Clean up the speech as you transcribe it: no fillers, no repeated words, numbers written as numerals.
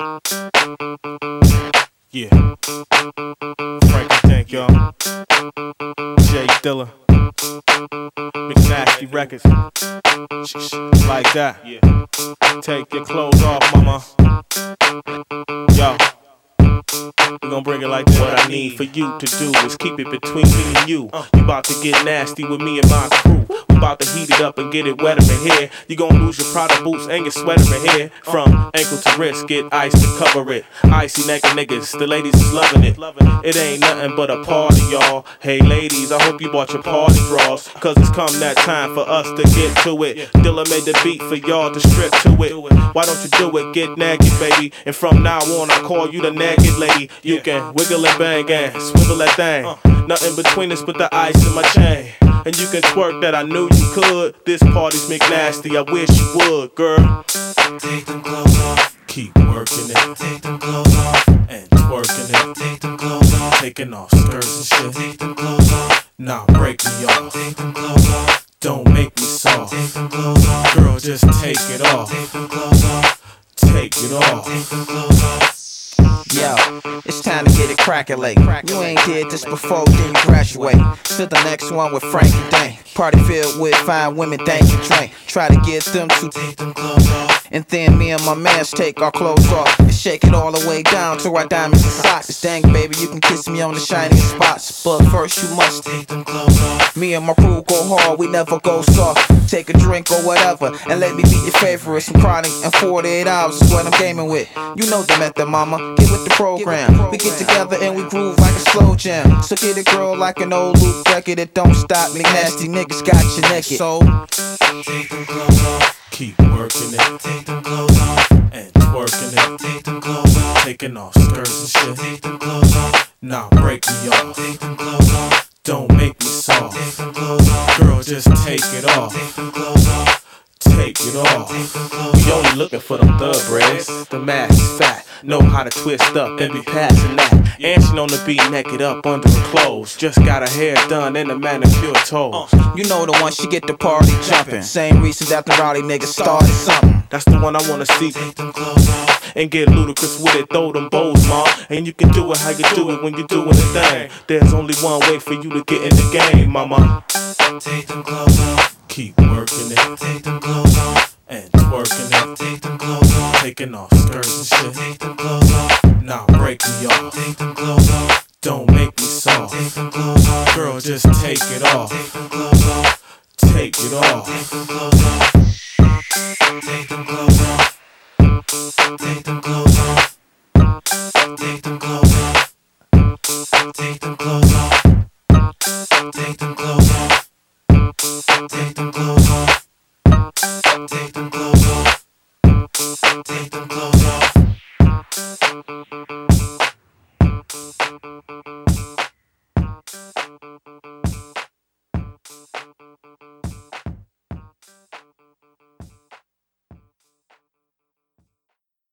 Yeah. Frankie Tank, y'all. Jay Dilla. McNasty Records. Like that. Yeah. Take your clothes off, mama. Yo. We gon' bring it like this. What I need for you to do is keep it between me and you. You about to get nasty with me and my crew. We about to heat it up and get it wetter in here. You gon' lose your Prada boots and your sweater in here. From ankle to wrist, get ice to cover it. Icy naked niggas, the ladies is loving it. It ain't nothing but a party, y'all. Hey ladies, I hope you bought your party drawers, cause it's come that time for us to get to it. Dilla made the beat for y'all to strip to it. Why don't you do it? Get naked, baby. And from now on, I call you the naked lady. You can wiggle and bang and swivel that thing. Nothing between us but the ice in my chain. And you can twerk that, I knew you could. This party's McNasty, I wish you would, girl. Take them clothes off. Keep working it. Take them clothes off. And twerking it. Take them clothes off. Taking off skirts and shit. Take them clothes off. Nah, break me off. Take them clothes off. Don't make me soft. Take them clothes off. Girl, just take it off. Take them clothes off. Take it off. Take them clothes off. Yo, it's time to get it crackin'. You ain't did this before, then you graduate. To the next one with Frankie Dang. Party filled with fine women, thank you, drink. Try to get them to take them clothes off. And then me and my mans take our clothes off and shake it all the way down to our diamonds and socks. Dang, baby, you can kiss me on the shiny spots, but first you must take them clothes off. Me and my crew go hard, we never go soft. Take a drink or whatever, and let me be your favorite. Some chronic and 48 hours is what I'm gaming with. You know the method, mama. Get with the program. We get together and we groove like a slow jam. So get a girl like an old loop record. It don't stop me. Nasty niggas got you naked. So take them clothes off. Keep working it. Take them clothes off. And twerking it. Take them clothes off. Taking off skirts and shit. Take them clothes off. Nah, break me off. Take them clothes off. Don't make me soft. Take them clothes off. Girl, just take it off. Take them clothes off. Take it off. Take them clothes We off. only looking for them thoroughbreds. The mask is fat, know how to twist up and be passing that. And she known to be naked up under her clothes. Just got her hair done and a manicure toes. you know the one, she get the party jumping. Same reason that the rowdy niggas started something. That's the one I wanna see. Take them clothes off. And get ludicrous with it, throw them bows, ma. And you can do it how you do it when you're doing the thing. There's only one way for you to get in the game, mama. Take them clothes off. Keep working it. Take them clothes off. And twerking it. Take them clothes off. Taking off skirts and shit. Take them clothes off. Nah, break me off. Take them clothes off. Don't make me soft. Take them clothes off. Girl, just take it off. Take them clothes off. Take it off. Take them clothes off. Take them clothes off. Take them clothes off. Take them clothes off. Take them clothes off. Take them clothes off. Take them clothes off. Take them clothes off. Take them clothes off.